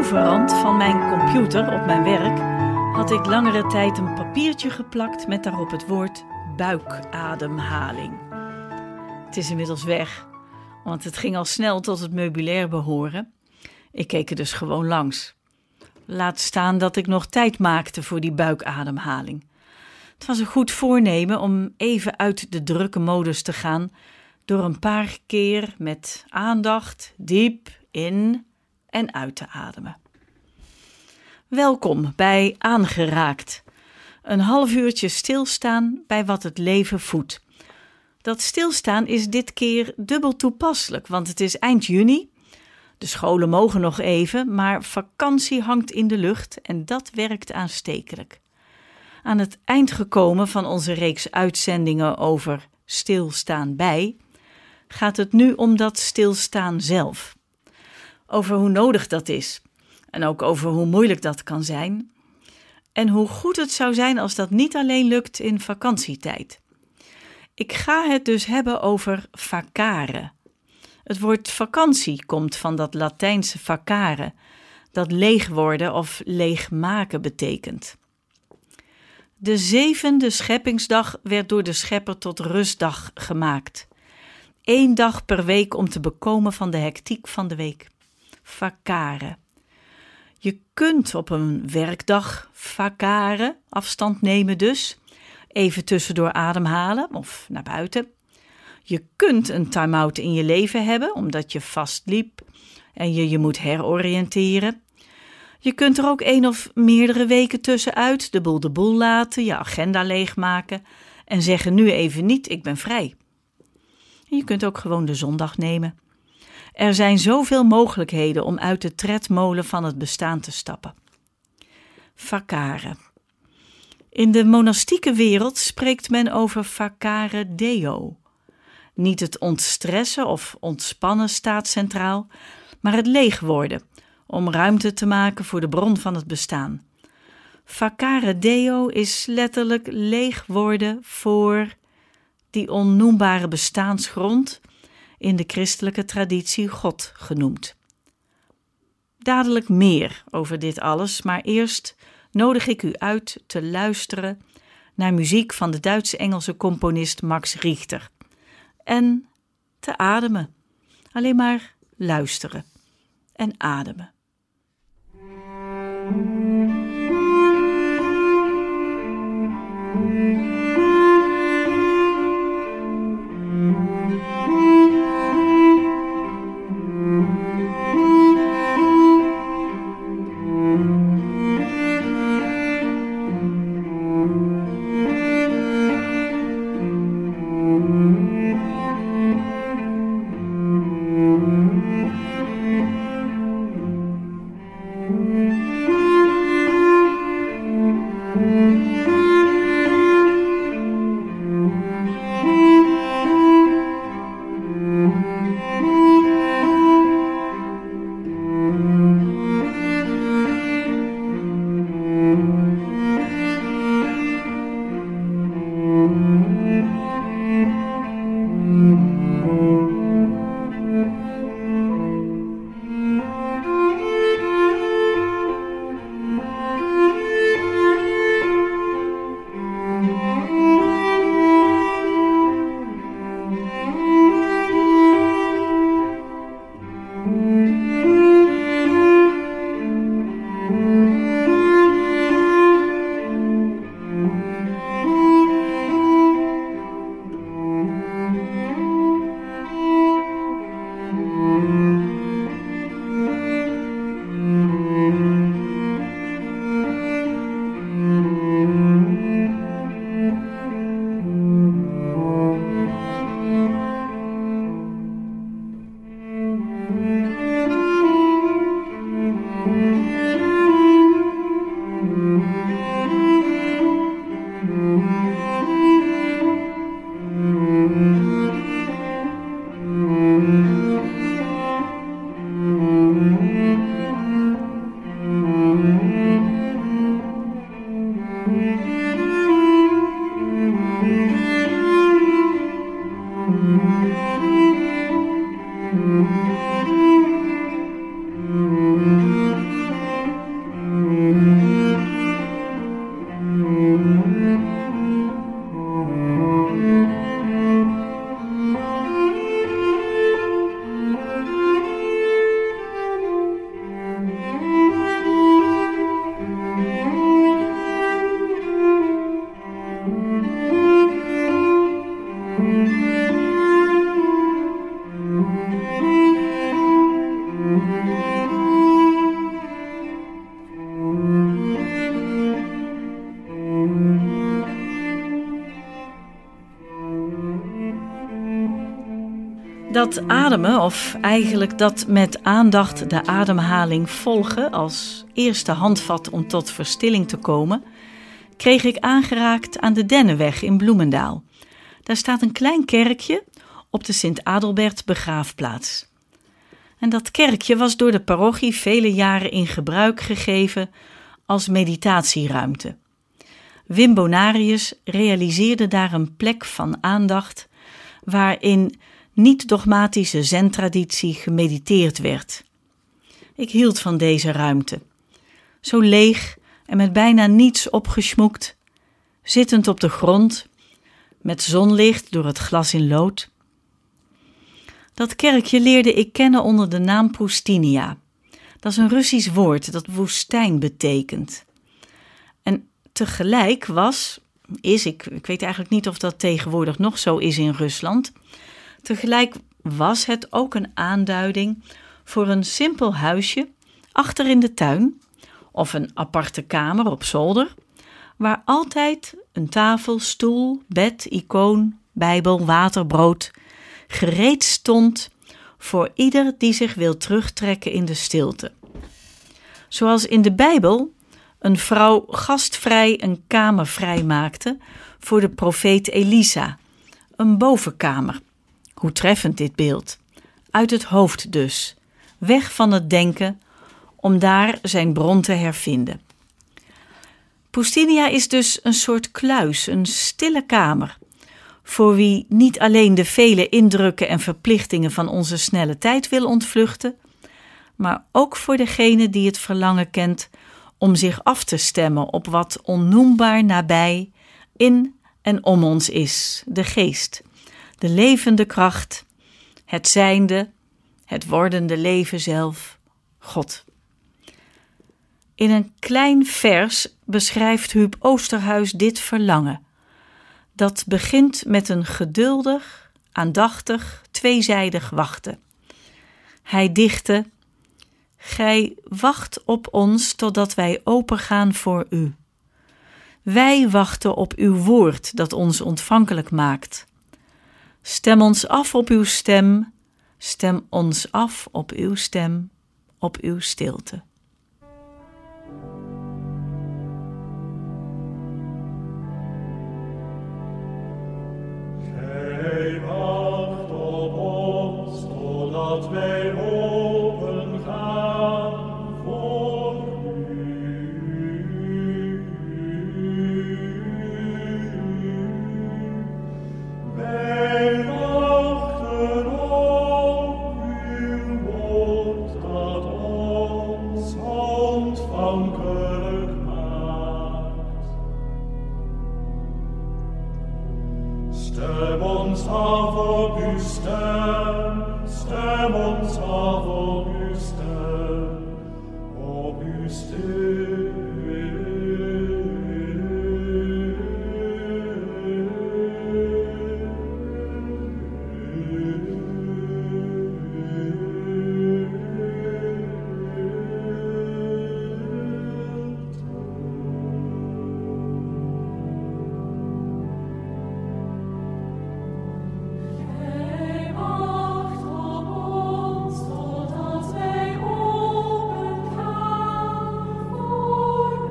bovenrand van mijn computer op mijn werk had ik langere tijd een papiertje geplakt met daarop het woord buikademhaling. Het is inmiddels weg, want het ging al snel tot het meubilair behoren. Ik keek er dus gewoon langs. Laat staan dat ik nog tijd maakte voor die buikademhaling. Het was een goed voornemen om even uit de drukke modus te gaan door een paar keer met aandacht diep in en uit te ademen. Welkom bij Aangeraakt. Een half uurtje stilstaan bij wat het leven voedt. Dat stilstaan is dit keer dubbel toepasselijk, want het is eind juni. De scholen mogen nog even, maar vakantie hangt in de lucht en dat werkt aanstekelijk. Aan het eind gekomen van onze reeks uitzendingen over stilstaan bij, gaat het nu om dat stilstaan zelf. Over hoe nodig dat is en ook over hoe moeilijk dat kan zijn. En hoe goed het zou zijn als dat niet alleen lukt in vakantietijd. Ik ga het dus hebben over vacare. Het woord vakantie komt van dat Latijnse vacare, dat leeg worden of leegmaken betekent. De zevende scheppingsdag werd door de schepper tot rustdag gemaakt. 1 dag per week om te bekomen van de hectiek van de week. Vacare. Je kunt op een werkdag vacare, afstand nemen dus, even tussendoor ademhalen of naar buiten. Je kunt een time-out in je leven hebben, omdat je vastliep en je moet heroriënteren. Je kunt er ook 1 of meerdere weken tussenuit de boel laten, je agenda leegmaken en zeggen nu even niet, ik ben vrij. Je kunt ook gewoon de zondag nemen. Er zijn zoveel mogelijkheden om uit de tredmolen van het bestaan te stappen. Vacare. In de monastieke wereld spreekt men over vacare deo. Niet het ontstressen of ontspannen staat centraal, maar het leeg worden, om ruimte te maken voor de bron van het bestaan. Vacare deo is letterlijk leeg worden voor die onnoembare bestaansgrond, in de christelijke traditie God genoemd. Dadelijk meer over dit alles, maar eerst nodig ik u uit te luisteren naar muziek van de Duits-Engelse componist Max Richter. En te ademen. Alleen maar luisteren en ademen. Dat ademen, of eigenlijk dat met aandacht de ademhaling volgen als eerste handvat om tot verstilling te komen, kreeg ik aangeraakt aan de Dennenweg in Bloemendaal. Daar staat een klein kerkje op de Sint-Adelbert begraafplaats. En dat kerkje was door de parochie vele jaren in gebruik gegeven als meditatieruimte. Wim Bonarius realiseerde daar een plek van aandacht waarin niet-dogmatische zentraditie gemediteerd werd. Ik hield van deze ruimte. Zo leeg en met bijna niets opgesmoekt, zittend op de grond, met zonlicht door het glas in lood. Dat kerkje leerde ik kennen onder de naam Pustinia. Dat is een Russisch woord dat woestijn betekent. En tegelijk ik weet eigenlijk niet of dat tegenwoordig nog zo is in Rusland, tegelijk was het ook een aanduiding voor een simpel huisje achter in de tuin of een aparte kamer op zolder, waar altijd een tafel, stoel, bed, icoon, bijbel, water, brood gereed stond voor ieder die zich wil terugtrekken in de stilte. Zoals in de Bijbel een vrouw gastvrij een kamer vrijmaakte voor de profeet Elisa, een bovenkamer. Hoe treffend dit beeld. Uit het hoofd dus, weg van het denken, om daar zijn bron te hervinden. Pustinia is dus een soort kluis, een stille kamer, voor wie niet alleen de vele indrukken en verplichtingen van onze snelle tijd wil ontvluchten, maar ook voor degene die het verlangen kent om zich af te stemmen op wat onnoembaar nabij in en om ons is, de geest, de levende kracht, het zijnde, het wordende leven zelf, God. In een klein vers beschrijft Huub Oosterhuis dit verlangen. Dat begint met een geduldig, aandachtig, tweezijdig wachten. Hij dichtte: Gij wacht op ons totdat wij opengaan voor u. Wij wachten op uw woord dat ons ontvankelijk maakt. Stem ons af op uw stem, stem ons af op uw stem, op uw stilte. Gij wacht op ons totdat wij open gaan voor u. Wij wachten op uw woord dat ons ontvankelijk maakt. Stem ons af op uw stem, stem ons af op uw stem, op uw Gij wacht op ons totdat wij opengaan voor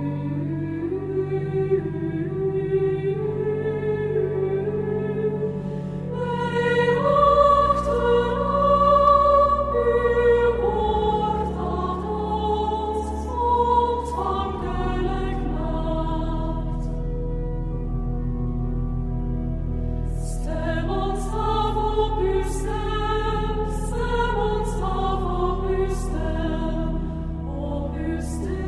u. Wij wachten op uw woord dat ons ontvankelijk maakt. Stem ons af op uw stem, stem ons af op uw stem, op uw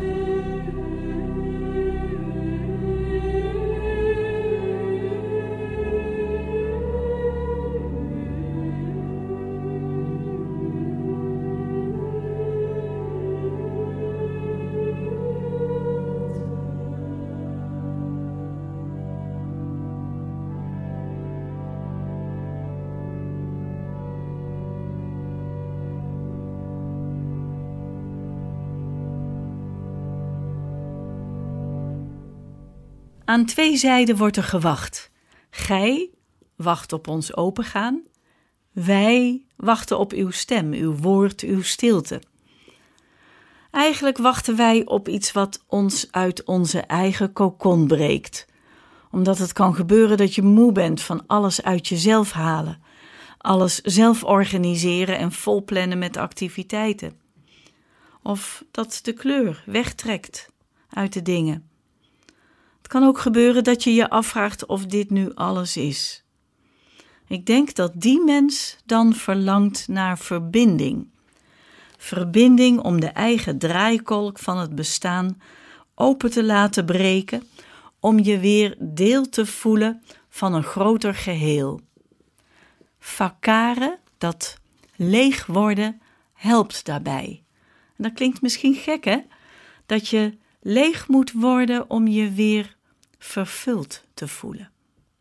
Aan twee zijden wordt er gewacht. Gij wacht op ons opengaan Wij wachten op uw stem, uw woord, uw stilte. Eigenlijk wachten wij op iets wat ons uit onze eigen kokon breekt. Omdat het kan gebeuren dat je moe bent van alles uit jezelf halen. Alles zelf organiseren en volplannen met activiteiten. Of dat de kleur wegtrekt uit de dingen. Het kan ook gebeuren dat je je afvraagt of dit nu alles is. Ik denk dat die mens dan verlangt naar verbinding. Verbinding om de eigen draaikolk van het bestaan open te laten breken, om je weer deel te voelen van een groter geheel. Vakaren, dat leeg worden, helpt daarbij. En dat klinkt misschien gek, hè? Dat je leeg moet worden om je weer vervuld te voelen.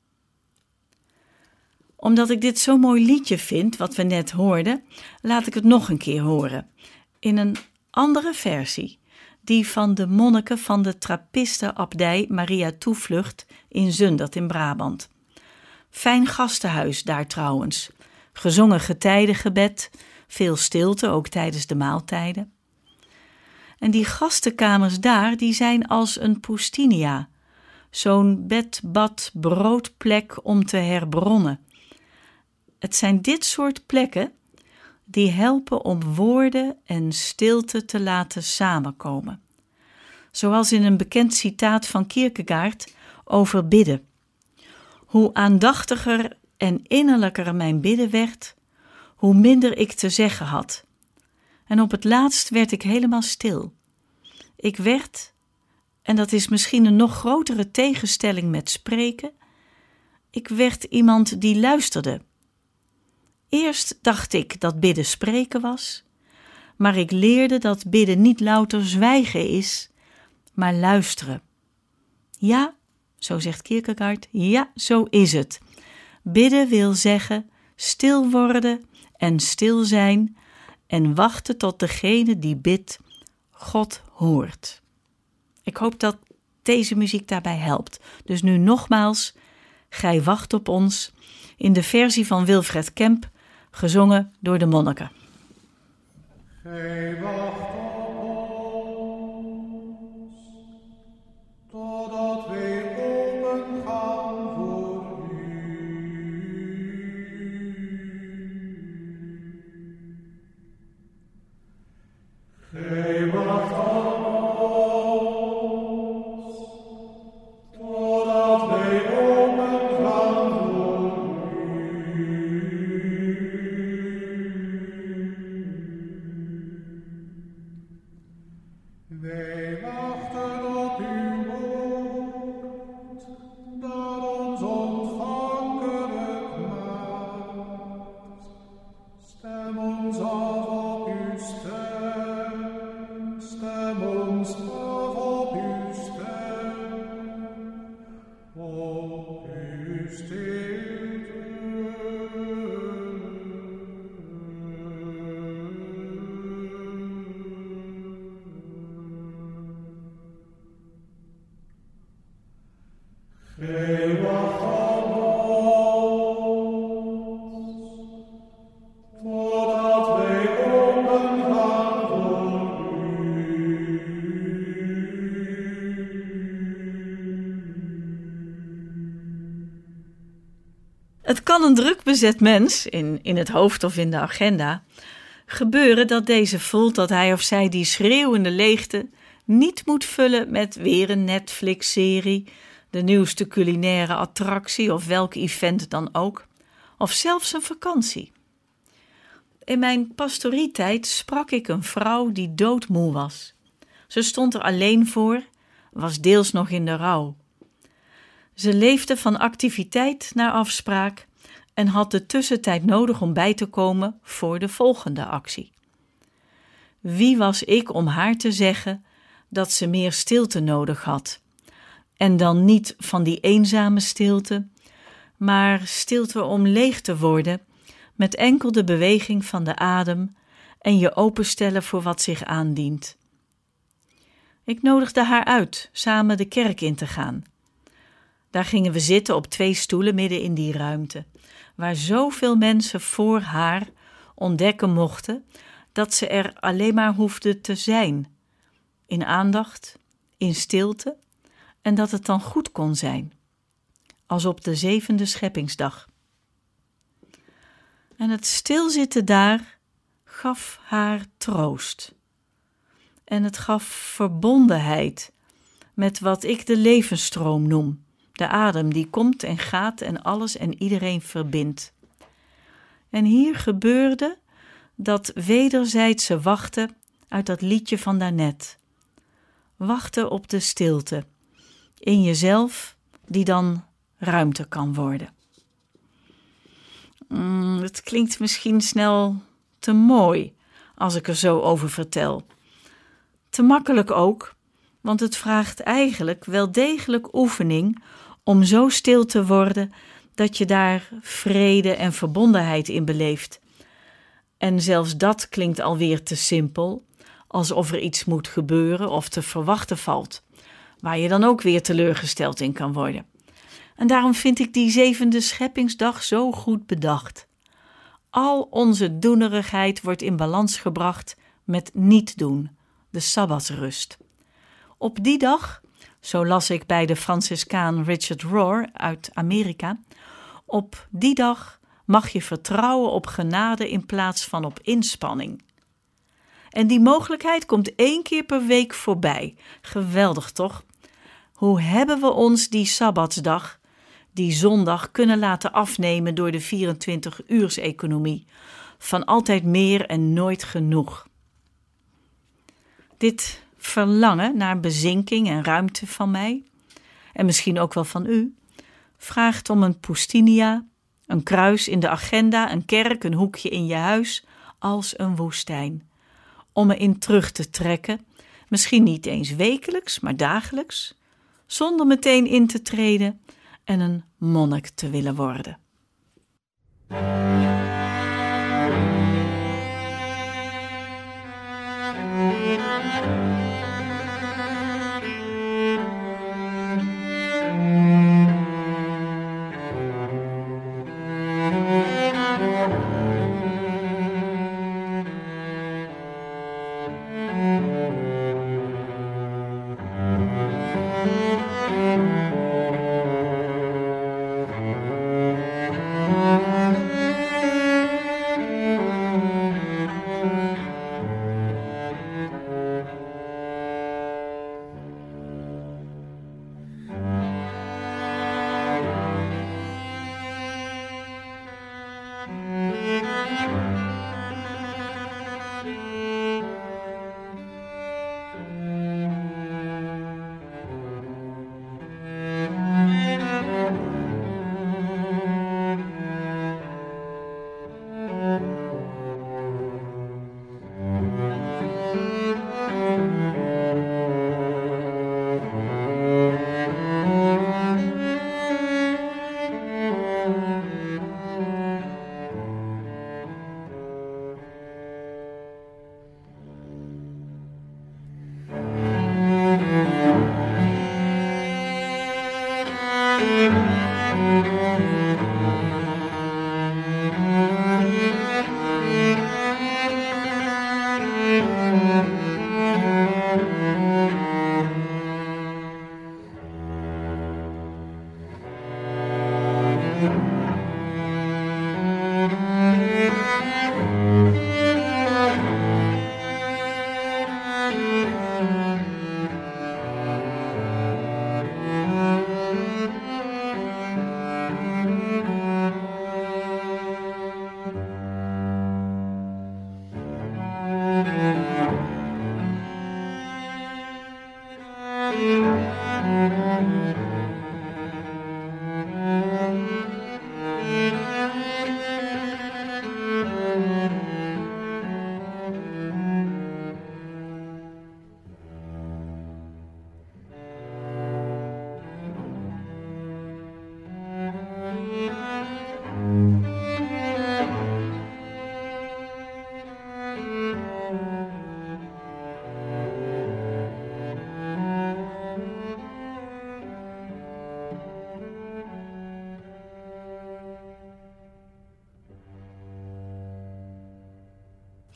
Omdat ik dit zo'n mooi liedje vind, wat we net hoorden, laat ik het nog een keer horen. In een andere versie, die van de monniken van de Trappistenabdij Maria Toevlucht in Zundert in Brabant. Fijn gastenhuis daar trouwens. Gezongen getijdengebed, veel stilte, ook tijdens de maaltijden. En die gastenkamers daar, die zijn als een poustinia. Zo'n bed, bad, broodplek om te herbronnen. Het zijn dit soort plekken die helpen om woorden en stilte te laten samenkomen. Zoals in een bekend citaat van Kierkegaard over bidden. Hoe aandachtiger en innerlijker mijn bidden werd, hoe minder ik te zeggen had. En op het laatst werd ik helemaal stil. Ik werd, en dat is misschien een nog grotere tegenstelling met spreken, ik werd iemand die luisterde. Eerst dacht ik dat bidden spreken was, maar ik leerde dat bidden niet louter zwijgen is, maar luisteren. Ja, zo zegt Kierkegaard, ja, zo is het. Bidden wil zeggen stil worden en stil zijn en wachten tot degene die bidt God hoort. Ik hoop dat deze muziek daarbij helpt. Dus nu nogmaals, Gij wacht op ons, in de versie van Wilfred Kemp, gezongen door de monniken. Gij wacht op ons, totdat wij open gaan voor u. Gij wacht op ons, totdat wij open gaan voor u. Wij wachten op uw woord, dat ons ontvankelijk maakt. Stem ons af op uw stem, stem ons af op uw stem, op uw Gij wacht op ons, totdat wij open gaan voor u. Het kan een druk bezet mens, in het hoofd of in de agenda, gebeuren dat deze voelt dat hij of zij die schreeuwende leegte niet moet vullen met weer een Netflix-serie, de nieuwste culinaire attractie of welk event dan ook, of zelfs een vakantie. In mijn pastorietijd sprak ik een vrouw die doodmoe was. Ze stond er alleen voor, was deels nog in de rouw. Ze leefde van activiteit naar afspraak en had de tussentijd nodig om bij te komen voor de volgende actie. Wie was ik om haar te zeggen dat ze meer stilte nodig had? En dan niet van die eenzame stilte, maar stilte om leeg te worden met enkel de beweging van de adem en je openstellen voor wat zich aandient. Ik nodigde haar uit samen de kerk in te gaan. Daar gingen we zitten op 2 stoelen midden in die ruimte, waar zoveel mensen voor haar ontdekken mochten dat ze er alleen maar hoefden te zijn, in aandacht, in stilte, en dat het dan goed kon zijn, als op de 7e scheppingsdag. En het stilzitten daar gaf haar troost. En het gaf verbondenheid met wat ik de levensstroom noem, de adem die komt en gaat en alles en iedereen verbindt. En hier gebeurde dat wederzijdse wachten uit dat liedje van daarnet. Wachten op de stilte, in jezelf, die dan ruimte kan worden. Het klinkt misschien snel te mooi als ik er zo over vertel. Te makkelijk ook, want het vraagt eigenlijk wel degelijk oefening om zo stil te worden dat je daar vrede en verbondenheid in beleeft. En zelfs dat klinkt alweer te simpel, alsof er iets moet gebeuren of te verwachten valt, waar je dan ook weer teleurgesteld in kan worden. En daarom vind ik die 7e scheppingsdag zo goed bedacht. Al onze doenerigheid wordt in balans gebracht met niet doen, de sabbatsrust. Op die dag, zo las ik bij de Franciscaan Richard Rohr uit Amerika, op die dag mag je vertrouwen op genade in plaats van op inspanning. En die mogelijkheid komt 1 keer per week voorbij. Geweldig toch? Hoe hebben we ons die sabbatsdag, die zondag, kunnen laten afnemen door de 24-uurs-economie? Van altijd meer en nooit genoeg. Dit verlangen naar bezinking en ruimte van mij, en misschien ook wel van u, vraagt om een poustinia, een kruis in de agenda, een kerk, een hoekje in je huis, als een woestijn. Om erin terug te trekken, misschien niet eens wekelijks, maar dagelijks, zonder meteen in te treden en een monnik te willen worden.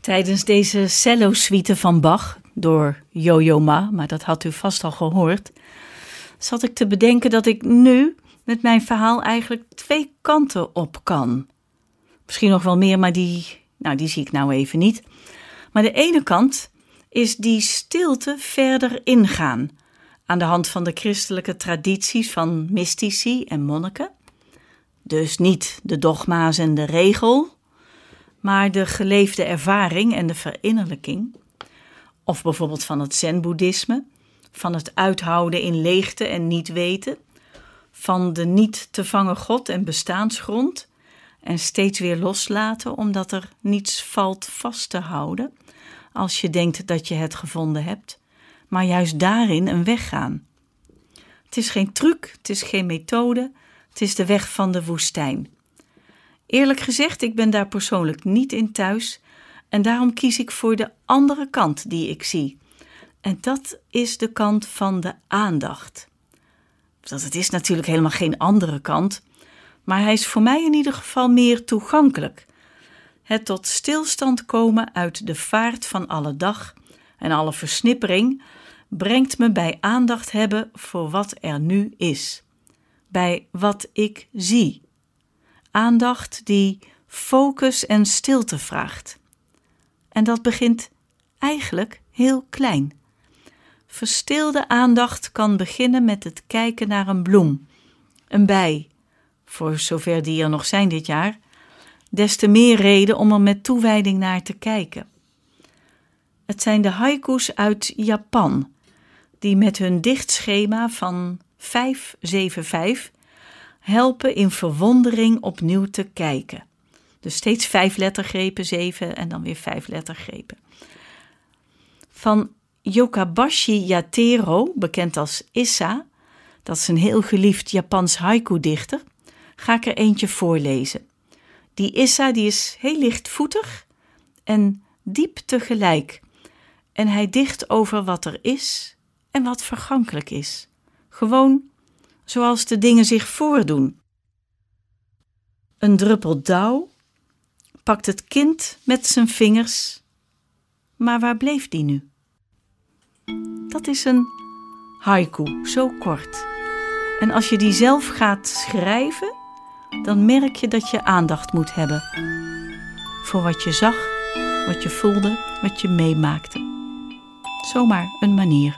Tijdens deze cello-suite van Bach, door Yo-Yo Ma, maar dat had u vast al gehoord, zat ik te bedenken dat ik nu met mijn verhaal eigenlijk 2 kanten op kan. Misschien nog wel meer, maar die zie ik nou even niet. Maar de ene kant is die stilte verder ingaan, aan de hand van de christelijke tradities van mystici en monniken. Dus niet de dogma's en de regel, maar de geleefde ervaring en de verinnerlijking. Of bijvoorbeeld van het zen-boeddhisme, van het uithouden in leegte en niet weten, van de niet te vangen God en bestaansgrond en steeds weer loslaten omdat er niets valt vast te houden als je denkt dat je het gevonden hebt, maar juist daarin een weg gaan. Het is geen truc, het is geen methode, het is de weg van de woestijn. Eerlijk gezegd, ik ben daar persoonlijk niet in thuis en daarom kies ik voor de andere kant die ik zie. En dat is de kant van de aandacht. Het is natuurlijk helemaal geen andere kant, maar hij is voor mij in ieder geval meer toegankelijk. Het tot stilstand komen uit de vaart van alle dag en alle versnippering brengt me bij aandacht hebben voor wat er nu is. Bij wat ik zie. Aandacht die focus en stilte vraagt. En dat begint eigenlijk heel klein. Verstilde aandacht kan beginnen met het kijken naar een bloem, een bij, voor zover die er nog zijn dit jaar, des te meer reden om er met toewijding naar te kijken. Het zijn de haiku's uit Japan, die met hun dichtschema van 5-7-5 helpen in verwondering opnieuw te kijken. Dus steeds 5 lettergrepen, 7 en dan weer 5 lettergrepen. Van Yokabashi Yatero, bekend als Issa, dat is een heel geliefd Japans haiku-dichter, ga ik er eentje voorlezen. Die Issa die is heel lichtvoetig en diep tegelijk. En hij dicht over wat er is en wat vergankelijk is. Gewoon zoals de dingen zich voordoen. Een druppel dauw pakt het kind met zijn vingers, maar waar bleef die nu? Dat is een haiku, zo kort. En als je die zelf gaat schrijven, dan merk je dat je aandacht moet hebben voor wat je zag, wat je voelde, wat je meemaakte. Zomaar een manier.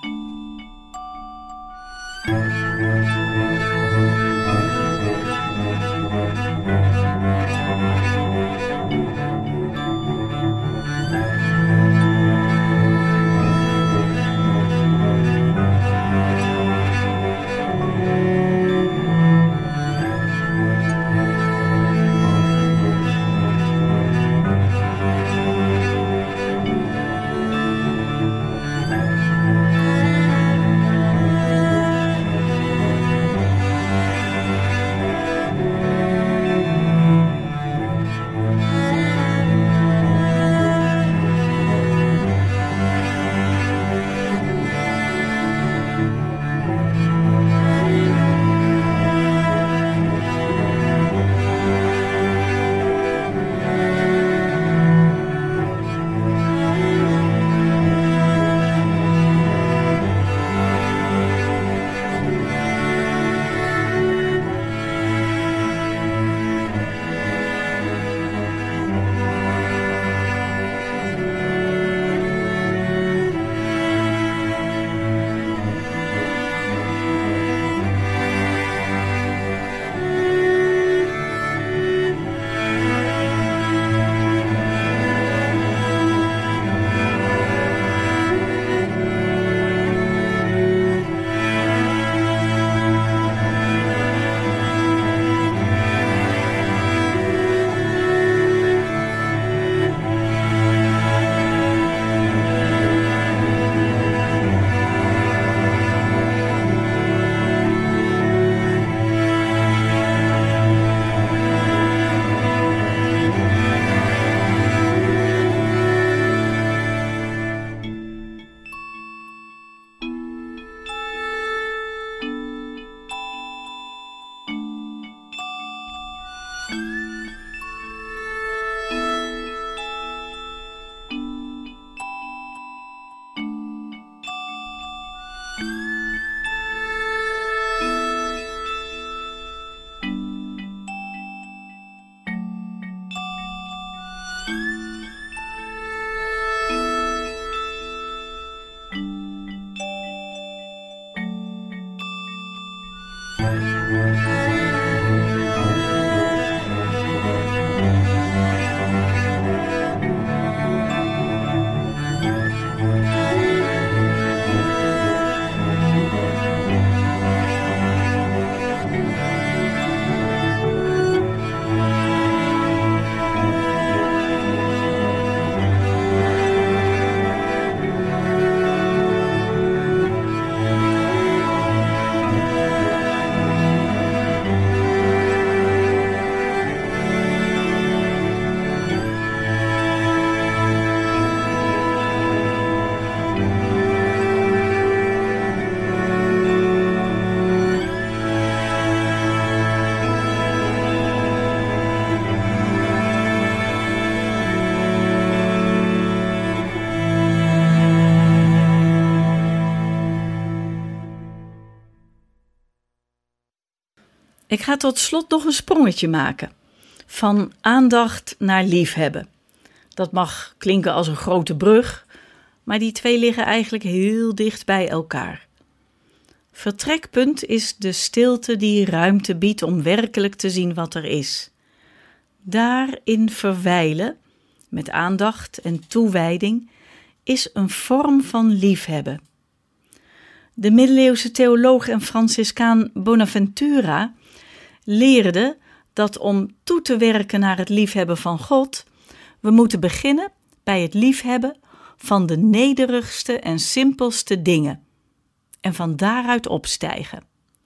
Ik ga tot slot nog een sprongetje maken. Van aandacht naar liefhebben. Dat mag klinken als een grote brug, maar die twee liggen eigenlijk heel dicht bij elkaar. Vertrekpunt is de stilte die ruimte biedt om werkelijk te zien wat er is. Daarin verwijlen, met aandacht en toewijding, is een vorm van liefhebben. De middeleeuwse theoloog en Franciscaan Bonaventura leerde dat om toe te werken naar het liefhebben van God, we moeten beginnen bij het liefhebben van de nederigste en simpelste dingen en van daaruit opstijgen.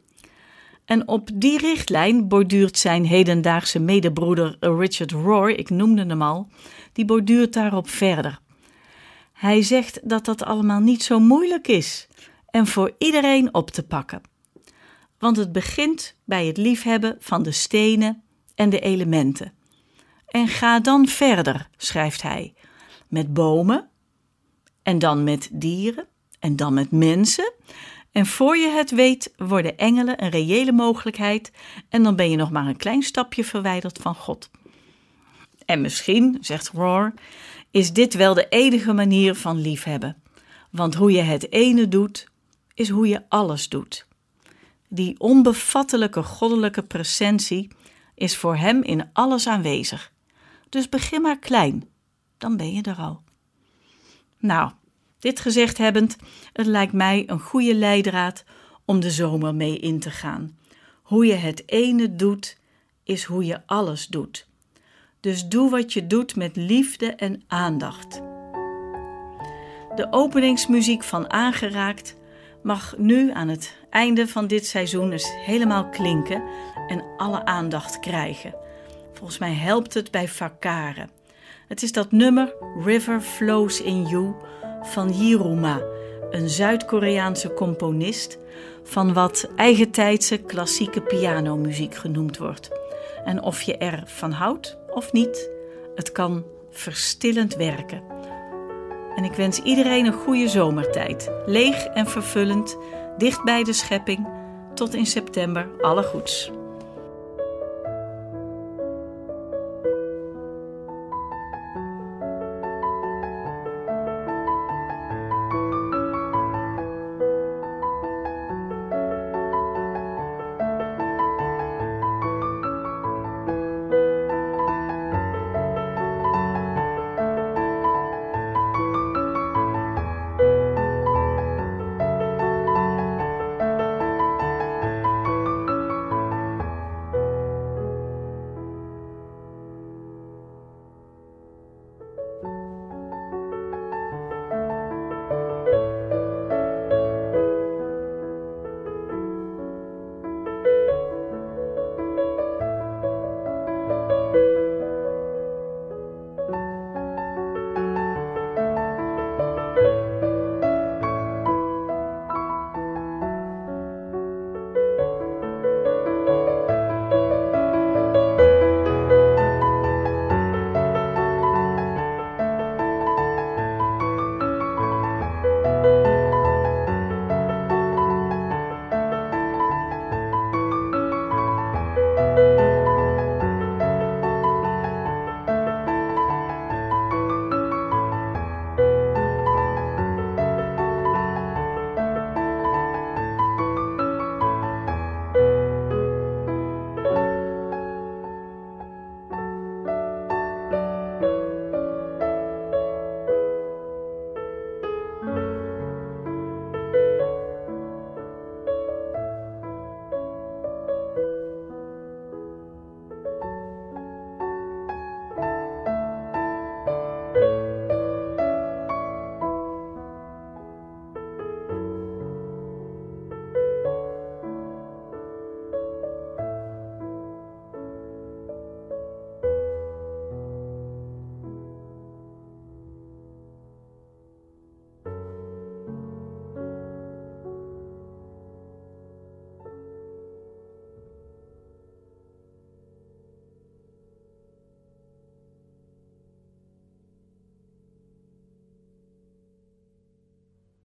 En op die richtlijn borduurt zijn hedendaagse medebroeder Richard Rohr, ik noemde hem al, die borduurt daarop verder. Hij zegt dat dat allemaal niet zo moeilijk is en voor iedereen op te pakken. Want het begint bij het liefhebben van de stenen en de elementen. En ga dan verder, schrijft hij, met bomen en dan met dieren en dan met mensen. En voor je het weet worden engelen een reële mogelijkheid en dan ben je nog maar een klein stapje verwijderd van God. En misschien, zegt Rohr, is dit wel de enige manier van liefhebben. Want hoe je het ene doet, is hoe je alles doet. Die onbevattelijke goddelijke presentie is voor hem in alles aanwezig. Dus begin maar klein, dan ben je er al. Nou, dit gezegd hebbend, het lijkt mij een goede leidraad om de zomer mee in te gaan. Hoe je het ene doet, is hoe je alles doet. Dus doe wat je doet met liefde en aandacht. De openingsmuziek van Aangeraakt mag nu aan het einde van dit seizoen eens helemaal klinken en alle aandacht krijgen. Volgens mij helpt het bij Vakaren. Het is dat nummer River Flows in You van Yiruma, een Zuid-Koreaanse componist van wat eigentijdse klassieke pianomuziek genoemd wordt. En of je ervan houdt of niet, het kan verstillend werken. En ik wens iedereen een goede zomertijd. Leeg en vervullend, dicht bij de schepping. Tot in september, alle goeds.